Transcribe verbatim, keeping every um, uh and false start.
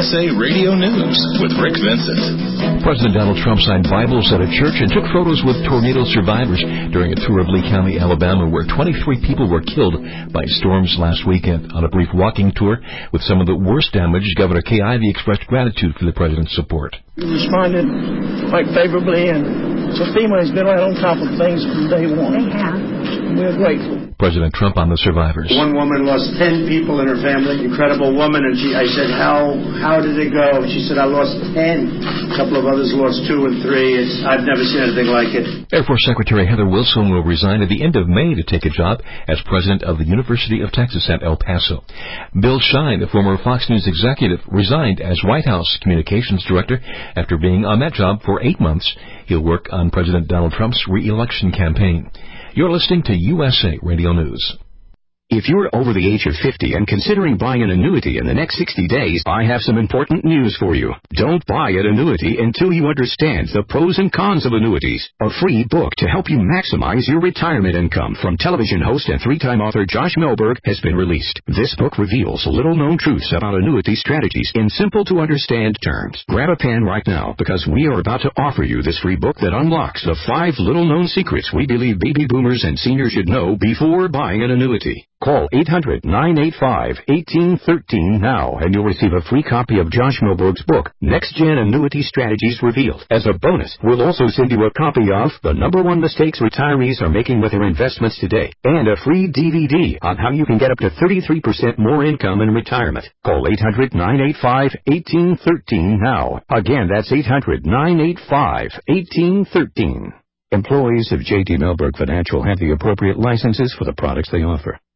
S A Radio News with Rick Vincent. President Donald Trump signed Bibles at a church and took photos with tornado survivors during a tour of Lee County, Alabama, where twenty-three people were killed by storms last weekend. On a brief walking tour with some of the worst damage, Governor Kay Ivey expressed gratitude for the president's support. We responded quite favorably, and so FEMA has been right on top of things from day one. They have. We're grateful. President Trump on the survivors. One woman lost ten people in her family, incredible woman, and she, I said, how how did it go? She said, I lost ten. A couple of others lost two and three. It's, I've never seen anything like it. Air Force Secretary Heather Wilson will resign at the end of May to take a job as president of the University of Texas at El Paso. Bill Shine, the former Fox News executive, resigned as White House communications director after being on that job for eight months. He'll work on President Donald Trump's re-election campaign. You're listening to U S A Radio News. If you're over the age of fifty and considering buying an annuity in the next sixty days, I have some important news for you. Don't buy an annuity until you understand the pros and cons of annuities. A free book to help you maximize your retirement income from television host and three-time author Josh Melberg has been released. This book reveals little-known truths about annuity strategies in simple-to-understand terms. Grab a pen right now because we are about to offer you this free book that unlocks the five little-known secrets we believe baby boomers and seniors should know before buying an annuity. Call eight hundred, nine eight five, one eight one three now, and you'll receive a free copy of Josh Melberg's book, Next Gen Annuity Strategies Revealed. As a bonus, we'll also send you a copy of The Number One Mistakes Retirees Are Making with Their Investments Today, and a free D V D on how you can get up to thirty-three percent more income in retirement. Call eight hundred, nine eight five, one eight one three now. Again, that's eight hundred, nine eight five, one eight one three. Employees of J T Melberg Financial have the appropriate licenses for the products they offer.